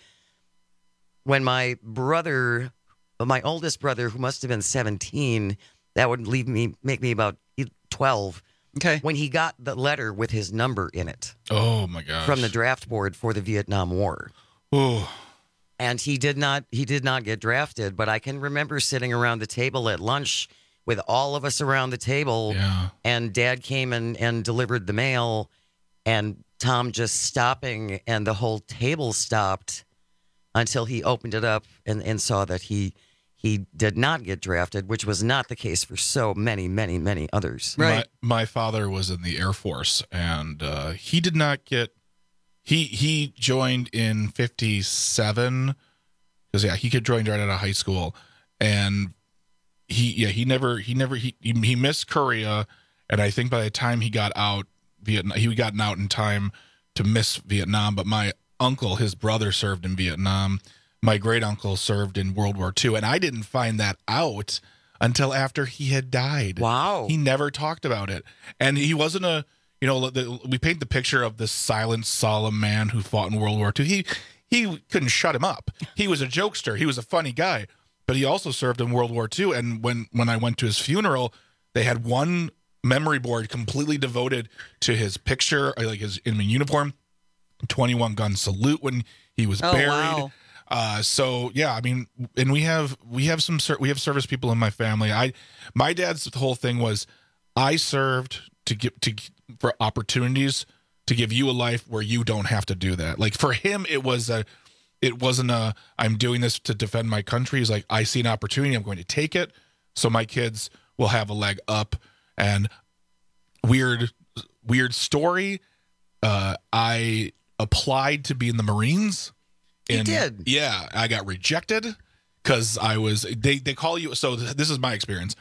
when my brother, my oldest brother, who must have been seventeen, that would leave me, make me about twelve. Okay. When he got the letter with his number in it. Oh my gosh. From the draft board for the Vietnam War. Oh. And he did not he did not get drafted, but I can remember sitting around the table at lunch with all of us around the table. Yeah. And Dad came and, and delivered the mail, and Tom just stopping, and the whole table stopped until he opened it up and, and saw that he he did not get drafted, which was not the case for so many, many, many others. Right. My, my father was in the Air Force, and uh, he did not get. He he joined in fifty-seven because yeah he could join right out of high school, and he yeah he never he never he he missed Korea, and I think by the time he got out Vietnam he gotten out in time to miss Vietnam. But my uncle, his brother, served in Vietnam. My great uncle served in World War Two, and I didn't find that out until after he had died. Wow, he never talked about it, and he wasn't a. You know, the, we paint the picture of this silent, solemn man who fought in World War Two. He he couldn't shut him up. He was a jokester. He was a funny guy. But he also served in World War Two. And when, when I went to his funeral, they had one memory board completely devoted to his picture, like his in uniform, twenty-one gun salute when he was Oh, buried. wow. Uh, so yeah, I mean, and we have we have some ser- we have service people in my family. I my dad's whole thing was I served to give to for opportunities to give you a life where you don't have to do that. Like for him, it was a, it wasn't a, I'm doing this to defend my country. He's like, I see an opportunity, I'm going to take it, so my kids will have a leg up. And weird, weird story. Uh, I applied to be in the Marines. You And did? Yeah, I got rejected because I was. They they call you. So this is my experience.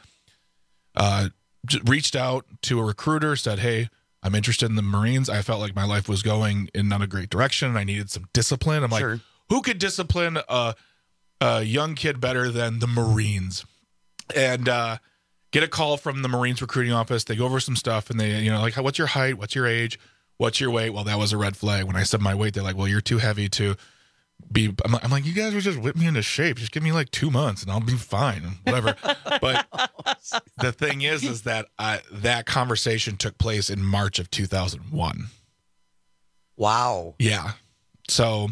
Uh, j- reached out to a recruiter, said, "Hey, I'm interested in the Marines. I felt like my life was going in not a great direction. I needed some discipline." I'm Sure. like, who could discipline a, a young kid better than the Marines? And uh, get a call from the Marines recruiting office. They go over some stuff, and they, you know, like, what's your height? What's your age? What's your weight? Well, that was a red flag. When I said my weight, they're like, well, you're too heavy to be. I'm like, I'm like, you guys would just whip me into shape. Just give me like two months, and I'll be fine, and whatever. But the thing is, is that I, that conversation took place in March of two thousand one. Wow. Yeah. So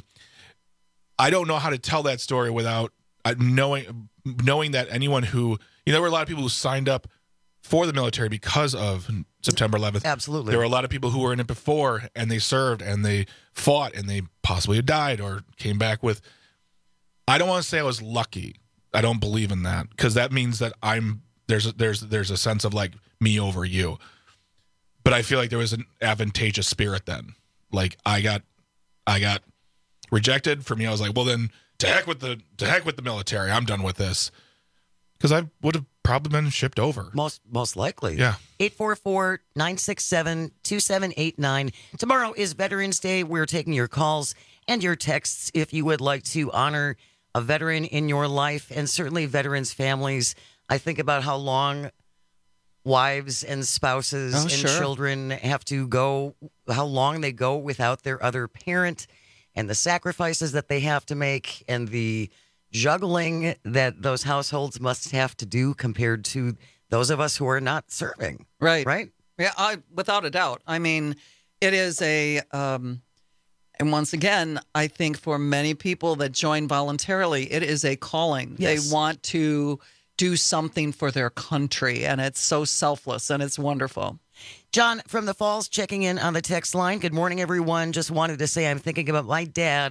I don't know how to tell that story without uh, knowing knowing that anyone who, you know, there were a lot of people who signed up for the military because of September eleventh. Absolutely. There were a lot of people who were in it before, and they served and they fought and they possibly died or came back with. I don't want to say I was lucky. I don't believe in that, because that means that I'm there's a, there's there's a sense of like me over you. But I feel like there was an advantageous spirit then. Like I got I got rejected. For me, I was like, well then to heck with the to heck with the military. I'm done with this. Because I would have probably been shipped over. Most most likely. Yeah. eight four four, nine six seven, two seven eight nine. Tomorrow is Veterans Day. We're taking your calls and your texts if you would like to honor a veteran in your life, and certainly veterans' families. I think about how long wives and spouses Oh, and sure. children have to go, how long they go without their other parent, and the sacrifices that they have to make, and the juggling that those households must have to do compared to those of us who are not serving. Right. Right? Yeah, I, without a doubt. I mean, it is a, um, and once again, I think for many people that join voluntarily, it is a calling. Yes. They want to do something for their country, and it's so selfless, and it's wonderful. John from the Falls checking in on the text line. Good morning, everyone. Just wanted to say I'm thinking about my dad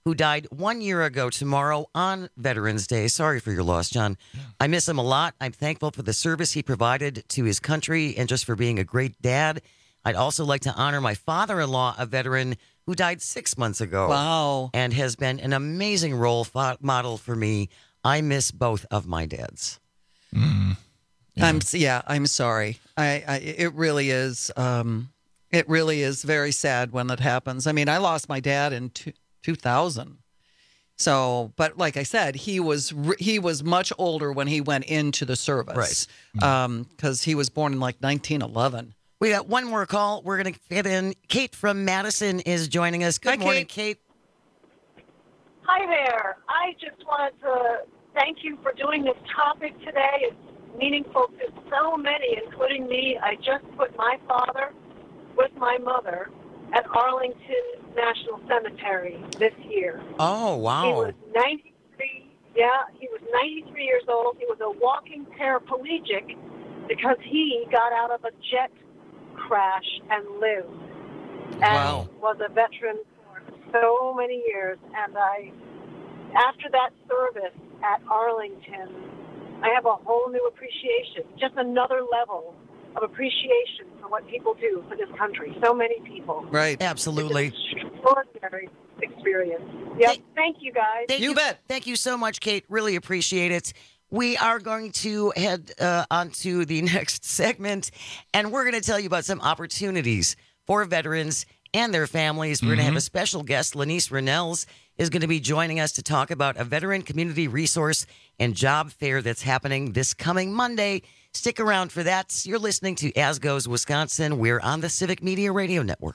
who died one year ago tomorrow on Veterans Day. Sorry for your loss, John. I miss him a lot. I'm thankful for the service he provided to his country and just for being a great dad. I'd also like to honor my father-in-law, a veteran who died six months ago. Wow. And has been an amazing role fo- model for me. I miss both of my dads. Mm. Yeah. I'm yeah, I'm sorry. I, I it really is um it really is very sad when that happens. I mean, I lost my dad in two, 2000. So, but like I said, he was he was much older when he went into the service. Right. Um cuz he was born in like nineteen eleven. We got one more call. We're going to get in. Kate from Madison is joining us. Good Hi, morning, Kate. Kate. Hi there. I just wanted to thank you for doing this topic today. It's meaningful to so many, including me. I just put my father with my mother at Arlington National Cemetery this year. Oh, wow. He was ninety-three. Yeah, he was ninety-three years old. He was a walking paraplegic because he got out of a jet crash and lived. And Wow. was a veteran for so many years. And I, after that service at Arlington, I have a whole new appreciation, just another level of appreciation for what people do for this country. So many people. Right. Absolutely. It's an extraordinary experience. Yep. Thank you, guys. Thank you, bet. Thank you so much, Kate. Really appreciate it. We are going to head uh, on to the next segment, and we're going to tell you about some opportunities for veterans and their families. We're going to have a special guest. Lanice Rennells is going to be joining us to talk about a veteran community resource and job fair that's happening this coming Monday. Stick around for that. You're listening to As Goes Wisconsin. We're on the Civic Media Radio Network.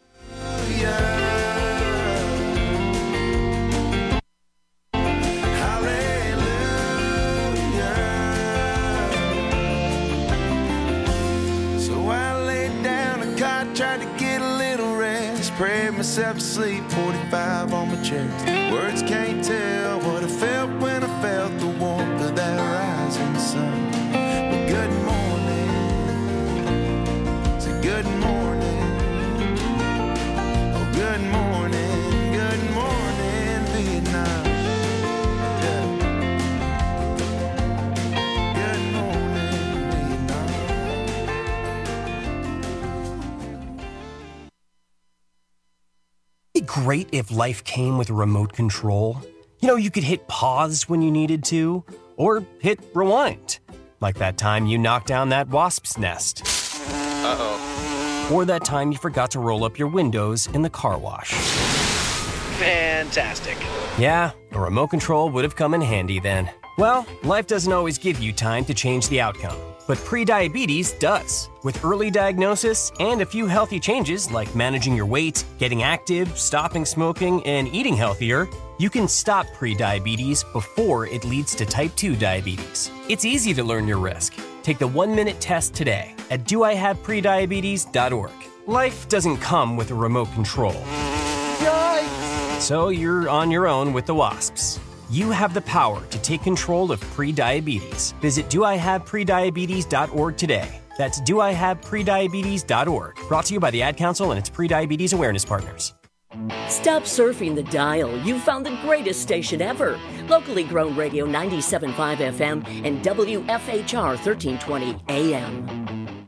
Prayed myself to sleep, forty-five on my chest. Words can't tell what I felt when I felt the warmth of that rising sun. But good morning, say good morning. Oh, good morning, good morning, Vietnam. Yeah. Good morning, Vietnam. It'd be great if life came with a remote control. You know, you could hit pause when you needed to, or hit rewind. Like that time you knocked down that wasp's nest. Uh-oh. Or that time you forgot to roll up your windows in the car wash. Fantastic. Yeah, a remote control would have come in handy then. Well, life doesn't always give you time to change the outcome, but prediabetes does. With early diagnosis and a few healthy changes like managing your weight, getting active, stopping smoking, and eating healthier, you can stop prediabetes before it leads to type two diabetes. It's easy to learn your risk. Take the one-minute test today at do I have prediabetes dot org. Life doesn't come with a remote control. Yikes! So you're on your own with the wasps. You have the power to take control of prediabetes. Visit do I have prediabetes dot org today. That's do I have prediabetes dot org. Brought to you by the Ad Council and its Prediabetes Awareness Partners. Stop surfing the dial. You found the greatest station ever. Locally grown radio ninety-seven point five F M and W F H R thirteen twenty A M.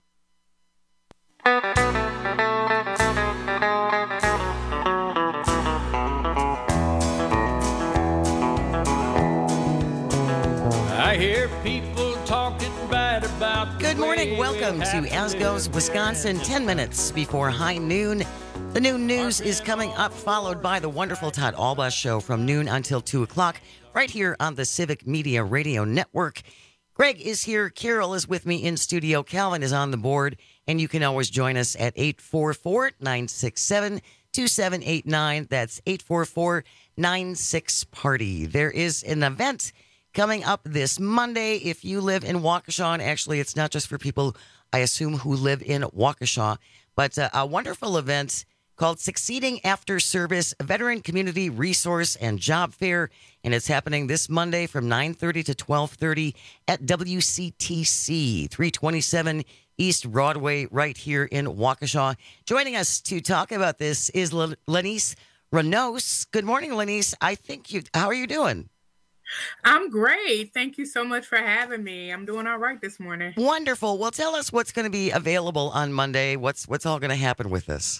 I hear people talking bad about the Good morning. way Welcome we to have As Goes live. Wisconsin, ten minutes before high noon. The noon news is coming up, followed by the wonderful Todd Alba show from noon until two o'clock, right here on the Civic Media Radio Network. Greg is here. Carol is with me in studio. Calvin is on the board, and you can always join us at eight four four, nine six seven, two seven eight nine. That's eight four four, nine six, party. There is an event coming up this Monday. If you live in Waukesha, and actually it's not just for people, I assume, who live in Waukesha, but uh, a wonderful event called Succeeding After Service, a Veteran Community Resource and Job Fair, and it's happening this Monday from nine thirty to twelve thirty at W C T C, three twenty-seven East Broadway, right here in Waukesha. Joining us to talk about this is L- Lanice Renos. Good morning, Lenise. I think you, how are you doing? I'm great. Thank you so much for having me. I'm doing all right this morning. Wonderful. Well, tell us what's going to be available on Monday. What's what's all going to happen with this?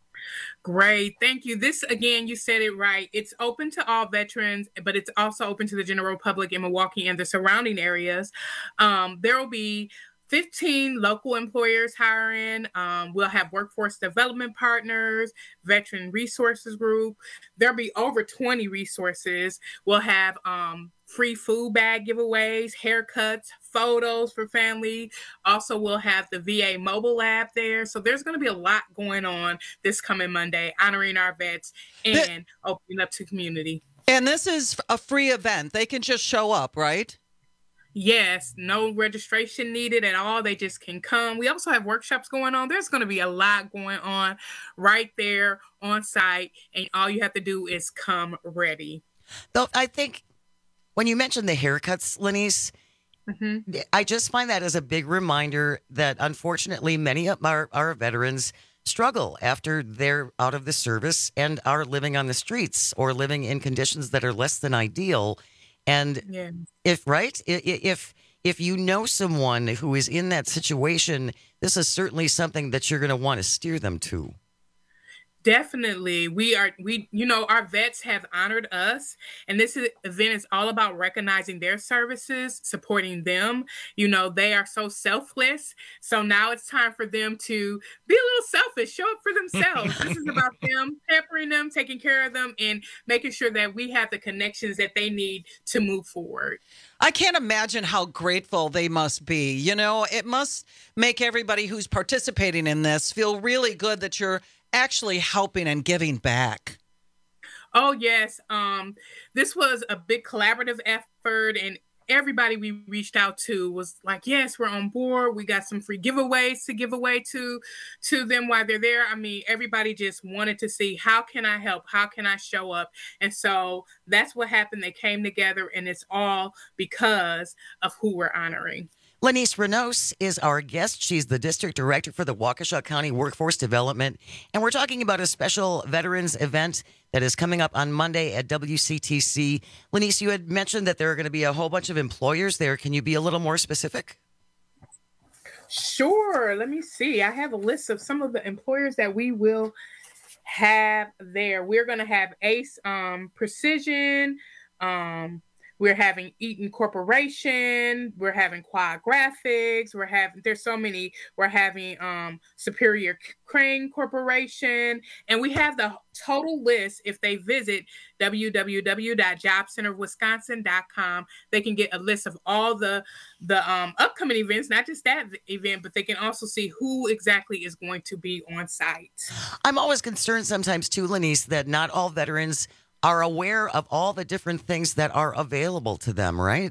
Great. Thank you. This, again, you said it right. It's open to all veterans, but it's also open to the general public in Milwaukee and the surrounding areas. Um, there will be fifteen local employers hiring. Um, we'll have workforce development partners, veteran resources group. There'll be over twenty resources. We'll have um, free food bag giveaways, haircuts, photos for family. Also, we'll have the V A mobile lab there. So there's going to be a lot going on this coming Monday, honoring our vets and opening up to community. And this is a free event. They can just show up, right? Yes, no registration needed at all. They just can come. We also have workshops going on. There's going to be a lot going on right there on site, and all you have to do is come ready. Though I think when you mentioned the haircuts, Lenise, mm-hmm. I just find that as a big reminder that unfortunately many of our, our veterans struggle after they're out of the service and are living on the streets or living in conditions that are less than ideal. And yeah. if, right, if, if you know someone who is in that situation, this is certainly something that you're going to want to steer them to. Definitely. We are, we, you know, our vets have honored us, and this is, event is all about recognizing their services, supporting them. You know, they are so selfless. So now it's time for them to be a little selfish, show up for themselves. This is about them, pampering them, taking care of them, and making sure that we have the connections that they need to move forward. I can't imagine how grateful they must be. You know, it must make everybody who's participating in this feel really good that you're actually helping and giving back. Oh, yes. Um, this was a big collaborative effort, and everybody we reached out to was like, yes, we're on board. We got some free giveaways to give away to, to them while they're there. I mean, everybody just wanted to see, how can I help? How can I show up? And so that's what happened. They came together, and it's all because of who we're honoring. Lenise Renos is our guest. She's the district director for the Waukesha County Workforce Development. And we're talking about a special veterans event that is coming up on Monday at W C T C. Lenise, you had mentioned that there are going to be a whole bunch of employers there. Can you be a little more specific? Sure. Let me see. I have a list of some of the employers that we will have there. We're going to have Ace um, Precision, um, we're having Eaton Corporation. We're having Quad Graphics. We're having, there's so many. We're having um, Superior Crane Corporation. And we have the total list. If they visit w w w dot job center wisconsin dot com, they can get a list of all the, the um, upcoming events, not just that event, but they can also see who exactly is going to be on site. I'm always concerned sometimes too, Lenise, that not all veterans are aware of all the different things that are available to them, right?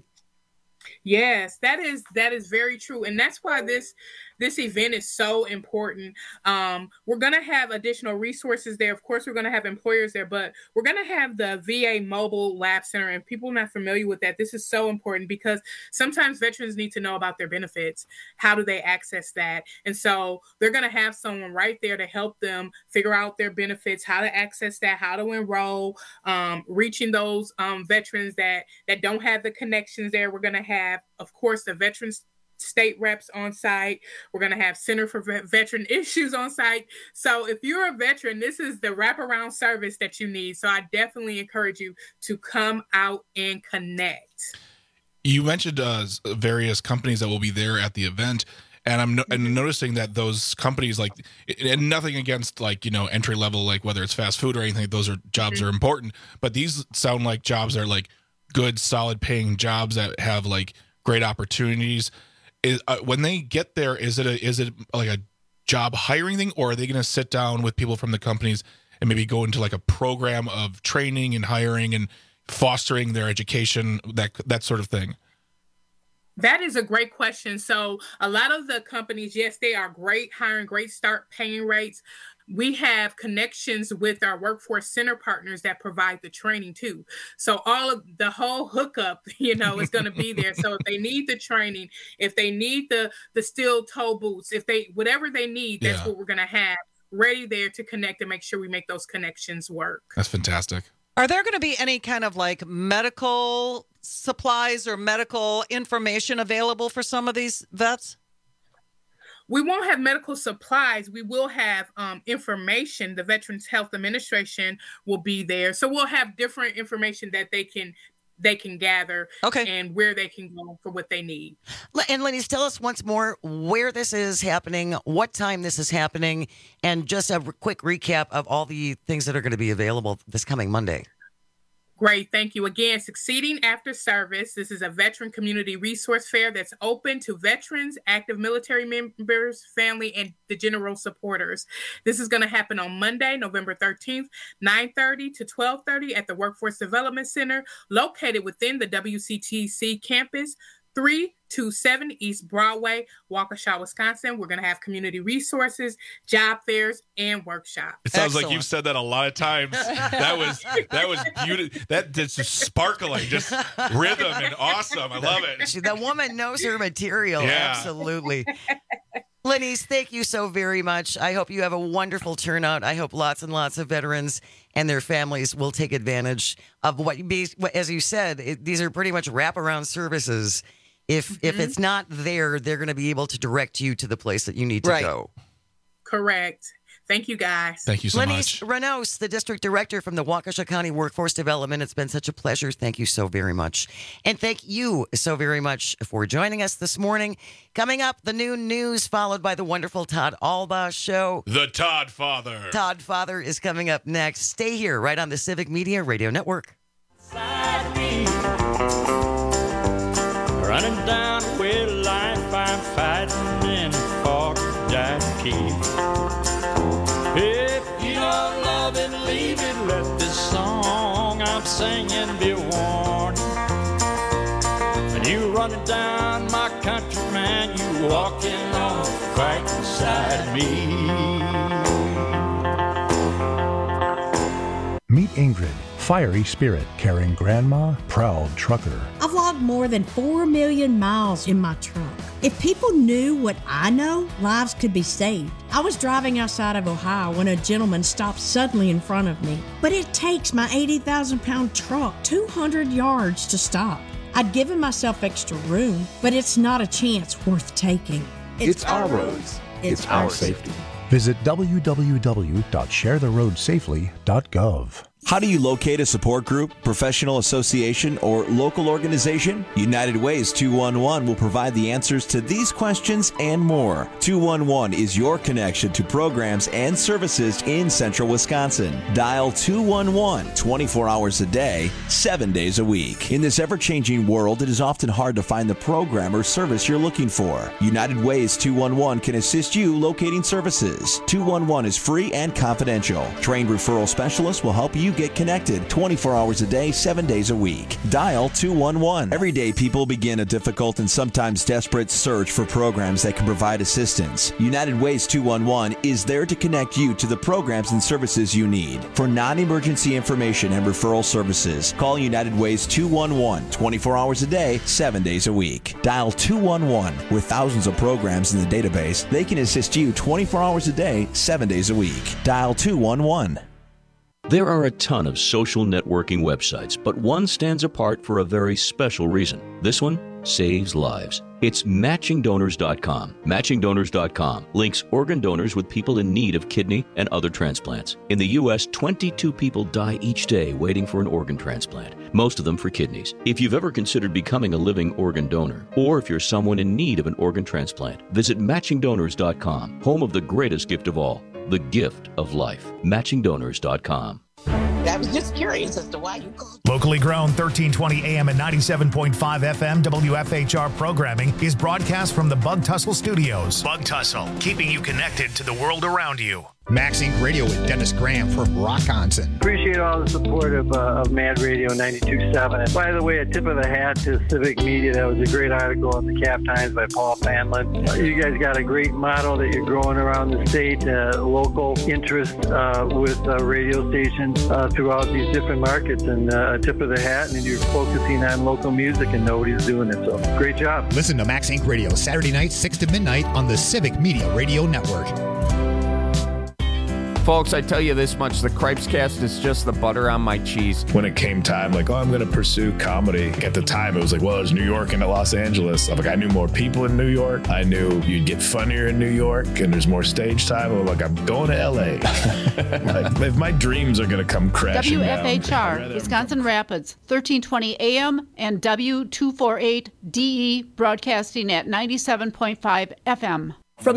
Yes, that is that is very true. And that's why this this event is so important. Um, we're going to have additional resources there. Of course, we're going to have employers there, but we're going to have the V A Mobile Lab Center. And people not familiar with that, this is so important because sometimes veterans need to know about their benefits. How do they access that? And so they're going to have someone right there to help them figure out their benefits, how to access that, how to enroll, um, reaching those um, veterans that, that don't have the connections there. We're going to have, of course, the veterans state reps on site. We're going to have Center for Veteran Issues on site. So if you're a veteran, this is the wraparound service that you need. So I definitely encourage you to come out and connect. You mentioned uh, various companies that will be there at the event. And I'm, no- I'm noticing that those companies, like, and nothing against, like, you know, entry level, like whether it's fast food or anything, those are jobs mm-hmm. are important. But these sound like jobs that are like good, solid paying jobs that have like great opportunities. Is, uh, when they get there, is it a, is it like a job hiring thing, or are they going to sit down with people from the companies and maybe go into like a program of training and hiring and fostering their education, that that sort of thing? That is a great question. So a lot of the companies, yes, they are great hiring, great start paying rates. We have connections with our workforce center partners that provide the training too. So all of the whole hookup, you know, is going to be there. So if they need the training, if they need the the steel toe boots, if they, whatever they need, that's yeah. what we're going to have. ready there to connect and make sure we make those connections work. That's fantastic. Are there going to be any kind of like medical supplies or medical information available for some of these vets? We won't have medical supplies. We will have um, information. The Veterans Health Administration will be there. So we'll have different information that they can they can gather okay. and where they can go for what they need. And ladies, tell us once more where this is happening, what time this is happening, and just a quick recap of all the things that are going to be available this coming Monday. Great. Thank you. Again, Succeeding After Service. This is a veteran community resource fair that's open to veterans, active military members, family, and the general supporters. This is going to happen on Monday, November thirteenth, nine thirty to twelve thirty at the Workforce Development Center, located within the W C T C campus, three twenty-seven East Broadway, Waukesha, Wisconsin. We're going to have community resources, job fairs, and workshops. It sounds Excellent. like you've said that a lot of times. That was that was beautiful. That just sparkling, just rhythm and awesome. I love it. She, the woman knows her material. Yeah. Absolutely. Lenny's, thank you so very much. I hope you have a wonderful turnout. I hope lots and lots of veterans and their families will take advantage of what you be. As you said, it, these are pretty much wraparound services. If mm-hmm. if it's not there, they're going to be able to direct you to the place that you need to right. go. Correct. Thank you, guys. Thank you so Lenny's much. Renos, the district director from the Waukesha County Workforce Development. It's been such a pleasure. Thank you so very much. And thank you so very much for joining us this morning. Coming up, the noon news, followed by the wonderful Todd Alba Show. The Todd Father. Todd Father is coming up next. Stay here right on the Civic Media Radio Network. Running down the well life, I'm fighting in a fog that keep. If you don't love it, leave it. Let this song I'm singing be a warning. When you running down my country, man, you walking on right beside me. Meet Ingrid, fiery spirit, carrying grandma, proud trucker. I've logged more than four million miles in my truck. If people knew what I know, lives could be saved. I was driving outside of Ohio when a gentleman stopped suddenly in front of me. But it takes my eighty thousand pound truck two hundred yards to stop. I'd given myself extra room, but it's not a chance worth taking. It's, it's our roads. It's, it's our safety. Visit w w w dot share the road safely dot gov. How do you locate a support group, professional association, or local organization? United Ways two one one will provide the answers to these questions and more. two one one is your connection to programs and services in central Wisconsin. Dial two one one twenty-four hours a day, seven days a week. In this ever-changing world, it is often hard to find the program or service you're looking for. United Ways two one one can assist you locating services. two one one is free and confidential. Trained referral specialists will help you get connected twenty-four hours a day, seven days a week. Dial two one one. Every day, people begin a difficult and sometimes desperate search for programs that can provide assistance. United Ways two one one is there to connect you to the programs and services you need. For non-emergency information and referral services, call United Ways two one one twenty-four hours a day, seven days a week. Dial two one one. With thousands of programs in the database, they can assist you twenty-four hours a day, seven days a week. Dial two one one. There are a ton of social networking websites, but one stands apart for a very special reason. This one saves lives. It's matching donors dot com. matching donors dot com links organ donors with people in need of kidney and other transplants. In the U S, twenty-two people die each day waiting for an organ transplant, most of them for kidneys. If you've ever considered becoming a living organ donor, or if you're someone in need of an organ transplant, visit matching donors dot com, home of the greatest gift of all, the gift of life. matching donors dot com. I was just curious as to why you called. Locally grown thirteen twenty A M and ninety-seven point five F M W F H R programming is broadcast from the Bug Tussle Studios. Bug Tussle, keeping you connected to the world around you. Max Incorporated. Radio with Dennis Graham from Rockonson. Appreciate all the support of, uh, of Mad Radio ninety-two point seven. And by the way, a tip of the hat to Civic Media. That was a great article in the Cap Times by Paul Fanlin. Uh, you guys got a great model that you're growing around the state, uh, local interest uh, with uh, radio stations uh, throughout these different markets. And uh, a tip of the hat, and you're focusing on local music, and nobody's doing it. So great job. Listen to Max Incorporated Radio Saturday night, six to midnight on the Civic Media Radio Network. Folks, I tell you this much, the Cripescast is just the butter on my cheese. When it came time, like, oh, I'm going to pursue comedy. At the time, it was like, well, there's New York and Los Angeles. I'm like, I knew more people in New York. I knew you'd get funnier in New York, and there's more stage time. I'm like, I'm going to L A. Like, if my dreams are going to come crashing W F H R, down, Wisconsin Rapids, thirteen twenty A M and W two forty-eight D E broadcasting at ninety-seven point five F M.